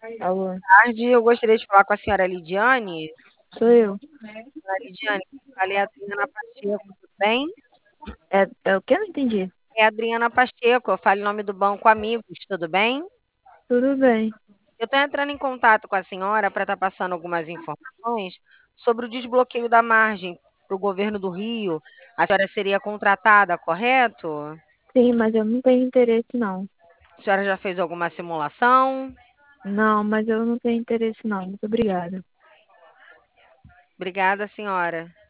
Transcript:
Alô, Tarde, eu gostaria de falar com a senhora Lidiane. sou eu. Senhora Lidiane, falei a Adriana Pacheco, tudo bem? É o que? Eu não entendi. É a Adriana Pacheco, eu falo em nome do Banco Amigos, tudo bem? Tudo bem. Eu estou entrando em contato com a senhora para estar passando algumas informações sobre o desbloqueio da margem para o governo do Rio. A senhora seria contratada, correto? Sim, mas eu não tenho interesse, não. A senhora já fez alguma simulação? Não, mas eu não tenho interesse, não. Muito obrigada. Obrigada, senhora.